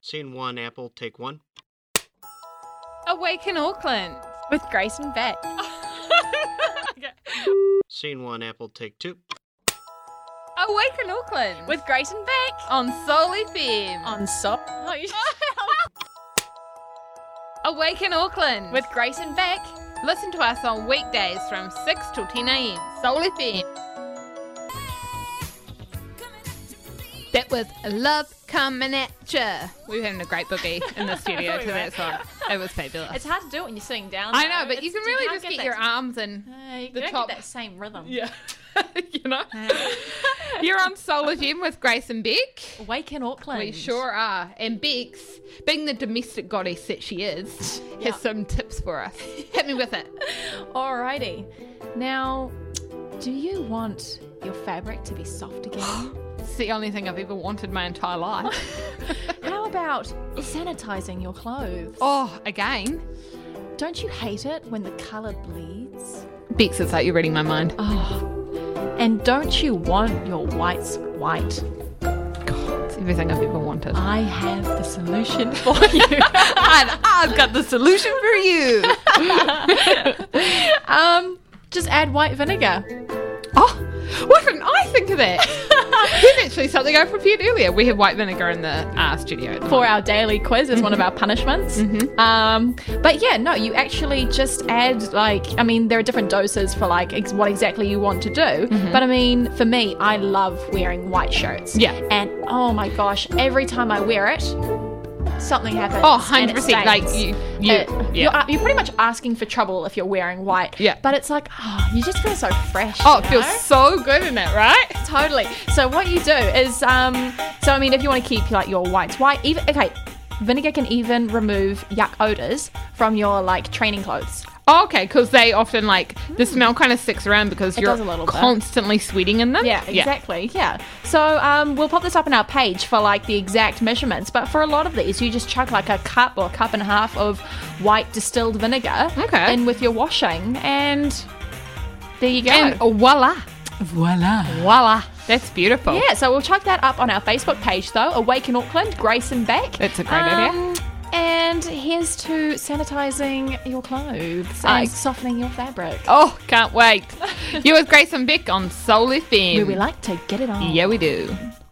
Scene 1, Apple, take 1. Awaken Auckland. With Grace and Beck. Okay. Scene 1, Apple, take 2. Awaken Auckland. With Grace and Beck. on Soul FM. On So. Oh, you- Awaken Auckland. With Grace and Beck. Listen to us on weekdays from 6 till 10 a.m. Soul FM. That was Love Coming At Ya. We were having a great boogie in the studio to that song. It was fabulous. It's hard to do it when you're sitting down. I know, though. but you can really can't just get that- your arms and You the don't top. get that same rhythm. Yeah. You know? You're on Soul FM with Grace and Beck. Awaken Auckland. We sure are. And Bex, being the domestic goddess that she is, Yeah. has some tips for us. Hit me with it. Alrighty. Now, do you want your fabric to be soft again? It's the only thing I've ever wanted my entire life. How about sanitizing your clothes? Oh, again. Don't you hate it when the colour bleeds? Bex, it's like you're reading my mind. Oh. And don't you want your whites white? It's everything I've ever wanted. I have the solution for you. And I've got the solution for you. Just add white vinegar. Oh, why didn't I think of that? Here's actually something I prepared earlier. We have white vinegar in the studio at the For moment. our daily quiz is one of our punishments. But yeah, no, you actually just add there are different doses for what exactly you want to do. But I mean, for me, I love wearing white shirts. Yeah. And oh my gosh, every time I wear it, something happens. Oh, and it 100%. Like stains. yeah. You're pretty much asking for trouble if you're wearing white. Yeah. But it's like, you just feel so fresh. Oh, you it feels know? so good in it, right? Totally. So what you do is, if you want to keep your whites white, vinegar can even remove yuck odors from your training clothes. Oh, okay, because they often the smell kind of sticks around because It you're does a little bit. constantly sweating in them. Yeah, exactly. Yeah. So we'll pop this up on our page for the exact measurements. But for a lot of these, you just chuck a cup or a cup and a half of white distilled vinegar in with your washing, and there you go. And voila. Voila. That's beautiful. Yeah, so we'll chuck that up on our Facebook page, though. Awaken Auckland, Grace and Beck. That's a great idea. And here's to sanitizing your clothes and softening your fabric. Oh, can't wait. You're with Grace and Beck on Soul FM. Where we like to get it on. Yeah, we do.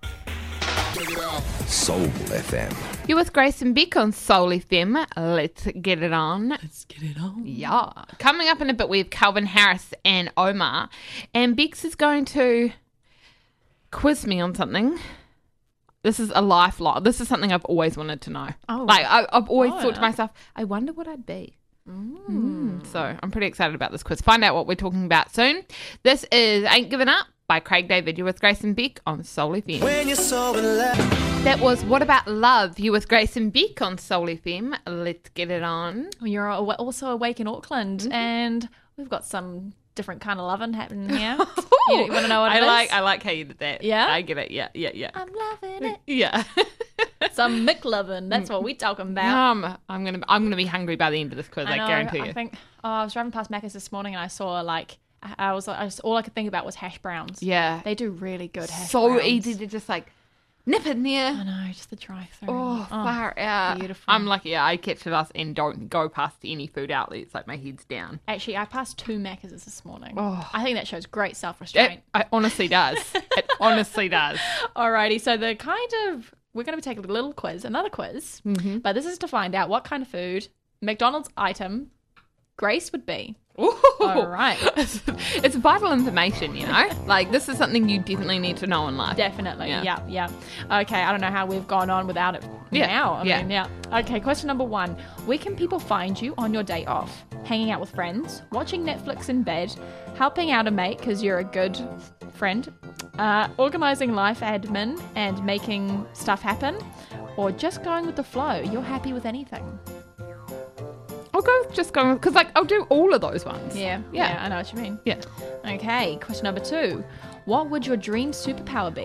Soul FM. You're with Grace and Beck on Soul FM. Let's get it on. Let's get it on. Yeah. Coming up in a bit, we have Calvin Harris and Omar. And Bex is going to quiz me on something. This is a lifeline. This is something I've always wanted to know. Oh. I've always thought to yeah. myself, I wonder what I'd be. So I'm pretty excited about this quiz. Find out what we're talking about soon. This is Ain't Giving Up by Craig David. You're with Grace and Beck on Soul FM. When you're so in love. That was What About Love? You with Grace and Beck on Soul FM. Let's get it on. You're also awake in Auckland, and we've got some different kind of loving happening here. You want to know what it is? I like how you did that. Yeah? I get it. Yeah. I'm loving it. Yeah. Some McLovin. That's what we're talking about. I'm gonna be hungry by the end of this quiz. I know, guarantee you. I think. I was driving past Macca's this morning, and I saw all I could think about was hash browns. Yeah. They do really good hash So browns. easy to just nip in there. I know, just the drive-through. Oh, far out. beautiful. I'm lucky. I catch the bus and don't go past any food outlets. My head's down. Actually, I passed 2 Macca's this morning. Oh. I think that shows great self-restraint. It honestly does. It honestly does. Alrighty, so we're going to take a little quiz, another quiz, but this is to find out what kind of food, McDonald's item, Grace would be. Ooh. All right. It's vital information, you know? This is something you definitely need to know in life. Definitely. Yeah. Yeah. Okay, I don't know how we've gone on without it now. I mean, Okay, question number 1. Where can people find you on your day off? Hanging out with friends, watching Netflix in bed, helping out a mate because you're a good friend, organising life admin and making stuff happen, or just going with the flow? You're happy with anything. I'll go because I'll do all of those ones. Yeah, I know what you mean. Yeah. Okay, question number 2. What would your dream superpower be?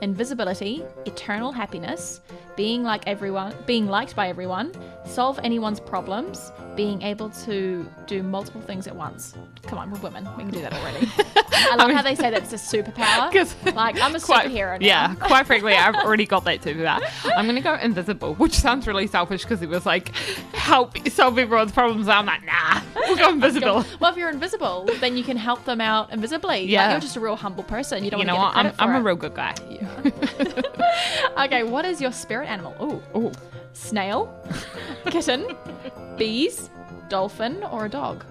invisibility, eternal happiness, being liked by everyone, solve anyone's problems, being able to do multiple things at once. Come on, we're women. We can do that already. I love how they say that's a superpower. 'Cause- Like, I'm a superhero now. Yeah, quite frankly, I've already got that superpower. I'm going to go invisible, which sounds really selfish because it was like, help solve everyone's problems. I'm like, nah, we'll go invisible. Well, if you're invisible, then you can help them out invisibly. Yeah. Like, you're just a real humble person. You don't You know want what? to get I'm a credit real good guy. for it. Okay, what is your spirit animal? Ooh. Snail, kitten, bees, dolphin, or a dog?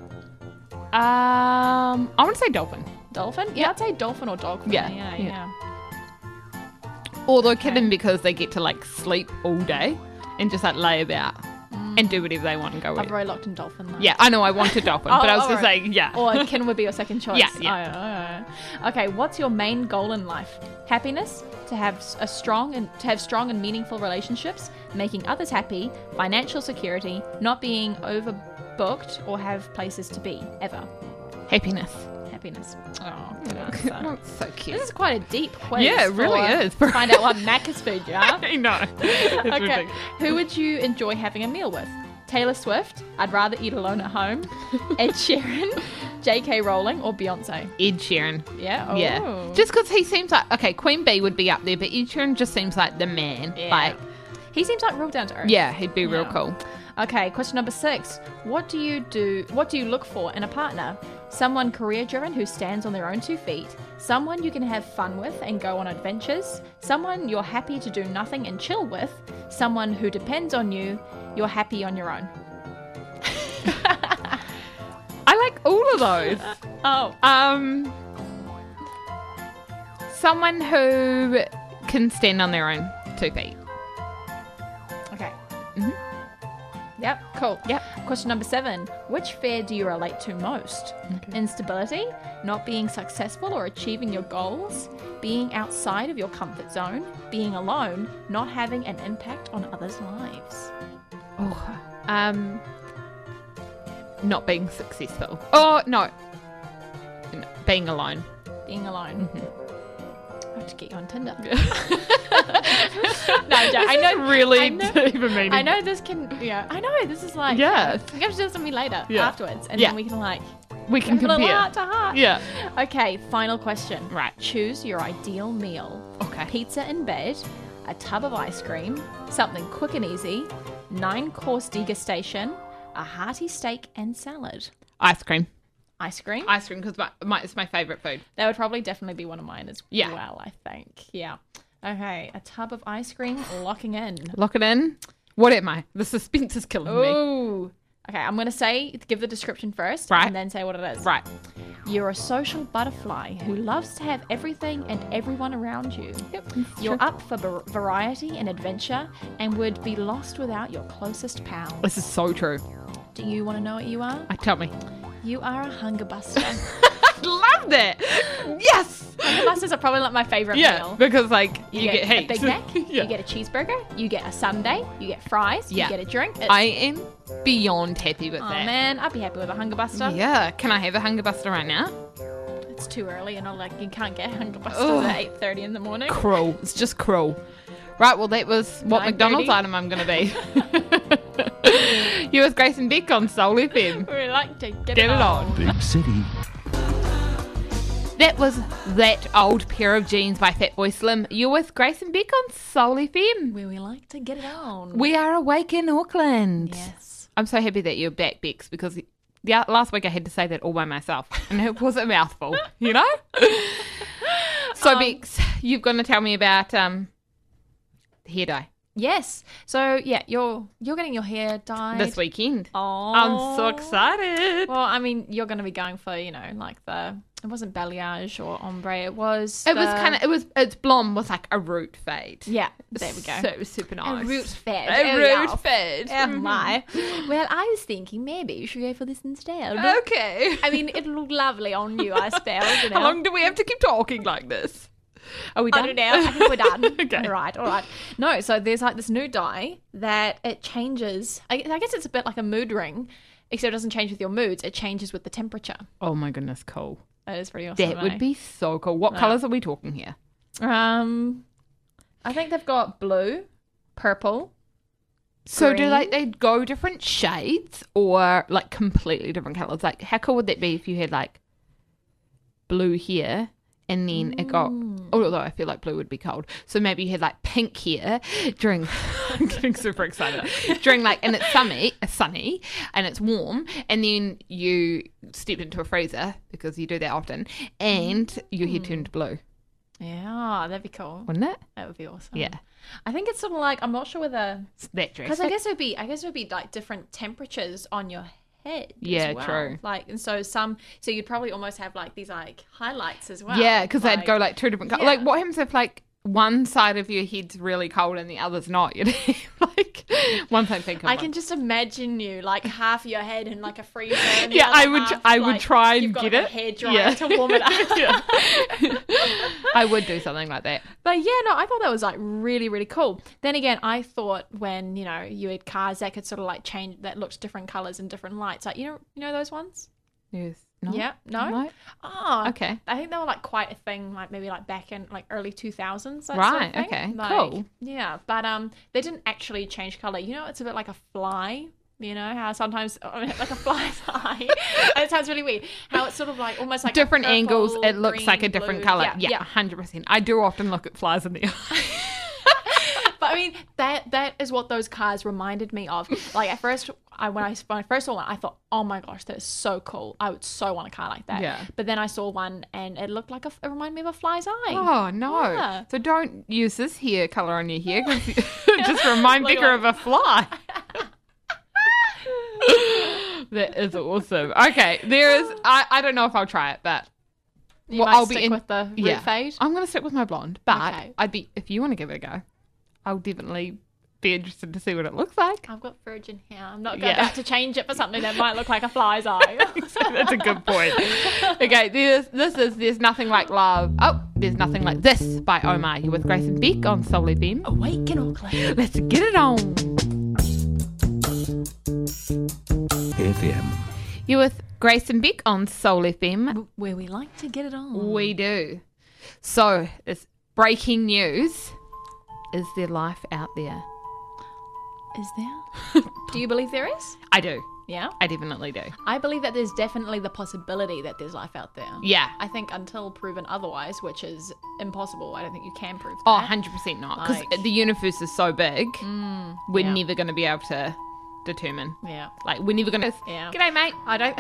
I want to say dolphin. Dolphin? Yeah, I'd say dolphin or dog. Yeah, Yeah. yeah. Although kitten because they get to like sleep all day and just like lay about and do whatever they want and go I've with. already locked in dolphin though. Yeah, I know I want a dolphin, but I was just alright. saying, yeah. Or kitten would be your second choice. Yeah. Oh. Okay, what's your main goal in life? Happiness, to have strong and meaningful relationships, making others happy, financial security, not being overbooked or have places to be ever. Happiness. Happiness. Oh, good answer. That's so cute. This is quite a deep quiz. Yeah, it really is. To find out what Macca's food you are. I know. It's Okay, ridiculous. who would you enjoy having a meal with? Taylor Swift, I'd rather eat alone at home. Ed Sheeran, J.K. Rowling, or Beyonce? Ed Sheeran. Yeah. Oh. Yeah. Just because he seems like, okay, Queen Bee would be up there, but Ed Sheeran just seems like the man. Yeah. Like, He seems like real down to earth. yeah, he'd be real Yeah. cool. Okay, question number 6. What do you look for in a partner? Someone career-driven who stands on their own 2 feet. Someone you can have fun with and go on adventures. Someone you're happy to do nothing and chill with. Someone who depends on you. You're happy on your own. I like all of those. Oh. Someone who can stand on their own 2 feet. Okay. Mhm. Yep, cool. Yep. Question number 7. Which fear do you relate to most? Instability, not being successful or achieving your goals, being outside of your comfort zone, being alone, not having an impact on others' lives. Not being successful. Oh, no. Being alone. Being alone. Mm-hmm. I have to get you on Tinder. No, I know. Really I know- deep meaning. I know this can. Yeah, I know this is like. Yeah. You have to do this with me later, Yeah. afterwards, and Yeah. then we can like We can have a little compare. heart to heart. Yeah. Okay, final question. Right. Choose your ideal meal. Okay. Pizza in bed, a tub of ice cream, something quick and easy, 9-course degustation, a hearty steak and salad. Ice cream. Ice cream. Ice cream because it's my favourite food. That would probably definitely be one of mine as Yeah. well, I think. Yeah. Okay, a tub of ice cream, locking in. Lock it in. What am I? The suspense is killing me. Ooh. Okay, I'm going to give the description first Right. and then say what it is. Right. You're a social butterfly who loves to have everything and everyone around you. Yep. You're up for variety and adventure and would be lost without your closest pal. This is so true. Do you want to know what you are? Tell me. You are a hunger buster. Love that. Yes. Hunger busters are probably like my favourite Yeah, meal. because like you get a heaps. Big Mac, Yeah. you get a cheeseburger, you get a sundae, you get fries, Yeah. you get a drink. I am beyond happy with Oh that. man, I'd be happy with a hunger buster. Yeah. Can I have a hunger buster right now? It's too early, and you can't get hunger busters Ugh. at 8:30 in the morning. Cruel. It's just cruel. Right, well, that was what 9:30. McDonald's item I'm going to be. You with Grace and Beck on Soul FM. We like to get Get it on. Big City. That was That Old Pair of Jeans by Fatboy Slim. You're with Grace and Beck on Soul FM. Where we like to get it on. We are awake in Auckland. Yes. I'm so happy that you're back, Bex, because last week I had to say that all by myself, and it was a mouthful, you know? So, Bex, you're going to tell me about hair dye Yes. So yeah, you're getting your hair dyed this weekend. Oh, I'm so excited. Well, I mean, you're going to be going for like it wasn't balayage or ombre. It was. It's blonde with like a root fade. Yeah. There we go. So it was super nice. A root fade. A Oh, root yeah. fade. Oh my. Well, I was thinking maybe you should go for this instead. Okay. I mean, it'll look lovely on you, I suppose. You know? How long do we have to keep talking like this? Are we done? I don't know. I think we're done. Okay. All right. No, so there's like this new dye that it changes. I guess it's a bit like a mood ring, except it doesn't change with your moods. It changes with the temperature. Oh my goodness, cool. That is pretty awesome. That would be so cool. What colours are we talking here? I I think they've got blue, purple. So do Green. like they go different shades or like completely different colours? Like how cool would that be if you had like blue here and then it got, although I feel like blue would be cold. So maybe you had like pink here during, I'm getting super excited, during like, and it's sunny and it's warm, and then you stepped into a freezer because you do that often and your hair turned blue. Yeah, that'd be cool. Wouldn't it? That would be awesome. Yeah. I think it's sort of like, I'm not sure whether, It's that dress. because I guess it would be like different temperatures on your head. Yeah, as well. true. Like, and so you'd probably almost have like these like highlights as well. Yeah, because they'd go like two different colours. Yeah. Like what happens if like one side of your head's really cold and the other's not? You'd have like one side pink. And I one- can just imagine you like half your head in like a freezer. And the Yeah, other I would- half, I would like, try and you've got, get like, it. a hair dryer Yeah. to warm it up. I would do something like that. But yeah, no, I thought that was like really, really cool. Then again, I thought when, you know, you had cars that could sort of like change, that looked different colors and different lights. Like, you know those ones? Yes. No? Yeah. No? Oh, Okay. I think they were like quite a thing, like maybe like back in like early 2000s. That Right, Sort of thing. okay, Like, cool. Yeah. But they didn't actually change color. You know, it's a bit like a fly. You know how sometimes like a fly's eye. It sounds really weird. How it's sort of like almost like a Different purple, angles, it looks green, like a different blue. colour. Yeah. Yeah, 100%. I do often look at flies in the eye. But I mean, that is what those cars reminded me of. Like at first, when I first saw one, I thought, oh my gosh, that is so cool. I would so want a car like that. Yeah. But then I saw one and it looked like it reminded me of a fly's eye. Oh, no. Yeah. So don't use this hair colour on your hair because it just remind Look Becca like- of a fly. That is awesome. Okay, there is, I don't know if I'll try it, but You well, might I'll stick be in, with the root yeah. fade. I'm going to stick with my blonde, but Okay. I'd be, if you want to give it a go, I'll definitely be interested to see what it looks like. I've got virgin hair. I'm not Yeah. about to change it for something that might look like a fly's eye. That's a good point. Okay, there's Nothing Like Love. Oh, There's Nothing Like This by Omar. You're with Grace and Beck on Soul FM. Awaken Auckland. Let's get it on. FM. You're with Grace and Beck on Soul FM. Where we like to get it on. We do. So, it's breaking news. Is there life out there? Is there? Do you believe there is? I do. Yeah. I definitely do. I believe that there's definitely the possibility that there's life out there. Yeah. I think until proven otherwise, which is impossible, I don't think you can prove Oh, that. 100% not. Because Like- the universe is so big, we're yeah. never going to be able to determine. Yeah. Like, we're never going to... Yeah. G'day, mate. I don't.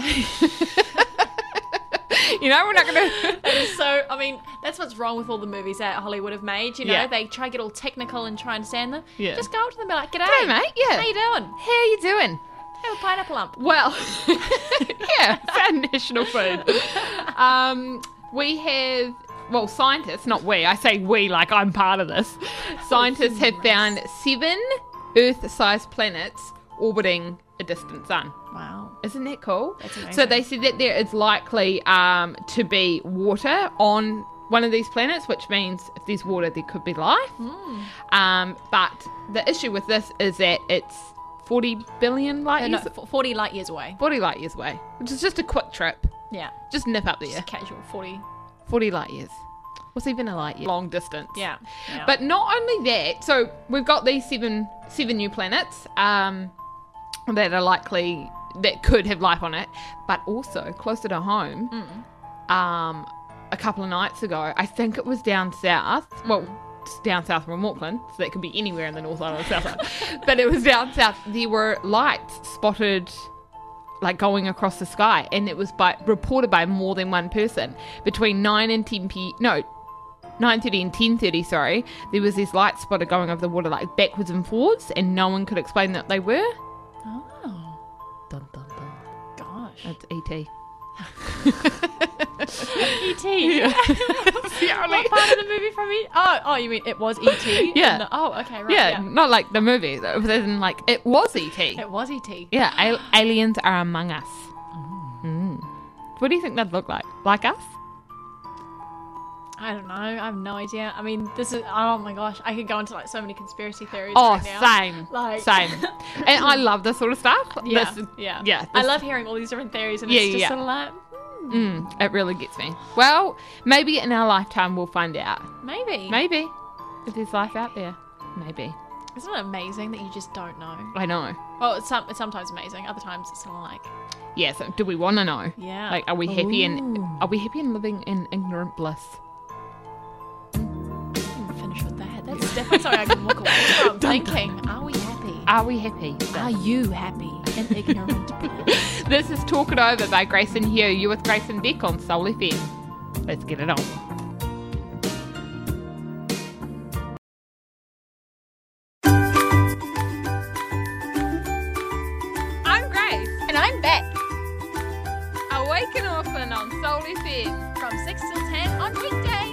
You know, we're not going to... That is so. I mean, that's what's wrong with all the movies that Hollywood have made. You know, Yeah. they try to get all technical and try and understand them. Yeah. Just go up to them and be like, "G'day, G'day, mate. Yeah. How you doing? How you doing? Have a pineapple lump." Well, yeah, it's our national food. We have, well, scientists, not we, I say we like I'm part of this. Scientists have found 7 Earth-sized planets orbiting a distant sun. Wow. Isn't that cool? That's amazing. So they said that there is likely to be water on one of these planets, which means if there's water, there could be life. But the issue with this is that it's 40 billion light No, years, 40 light years away. 40 light years away, which is just a quick trip. Yeah. Just nip up there. Just casual 40. 40 light years. What's even a light year? Long distance. Yeah. Yeah. But not only that, so we've got these seven new planets that are likely, that could have life on it, but also closer to home, a couple of nights ago, I think it was down south, well, it's down south from Auckland, so that could be anywhere in the North Island or South Island, but it was down south, there were lights spotted like going across the sky, and it was reported by more than one person between 9:30 and 10:30, sorry, there was these lights spotted going over the water like backwards and forwards, and no one could explain that they were. Oh. Dun, dun, dun. Gosh. That's E.T. E.T. What part of the movie from E.T.? Oh, you mean it was E.T.? Yeah. Oh, okay, right. Yeah, Yeah. not like the movie, it was as in like it was E.T. It was E.T. Yeah, aliens are among us. What do you think they'd look like? Like us? I don't know. I have no idea. I mean, this is, oh my gosh, I could go into like so many conspiracy theories Oh, right now. same. Like- Same. And I love this sort of stuff. Yeah, This- yeah. Yeah. I this- love hearing all these different theories, and Yeah, it's just yeah. sort of like, It really gets me. Well, maybe in our lifetime we'll find out. maybe. Maybe. If there's life out there, maybe. Isn't it amazing that you just don't know? I know. Well, it's sometimes amazing. Other times it's kind of like, Yeah, so do we want to know? yeah. Like, are we happy and living in ignorant bliss? I can finish with that. That's definitely something I can walk away from thinking, are we happy? Are we happy? Are you happy and ignorant bliss? This is Talk It Over by Grace and Hugh. You're with Grace and Beck on Soul FM. Let's get it on. I'm Grace. And I'm Beck. Awaken Orphan on Soul FM. From 6 till 10 on weekdays.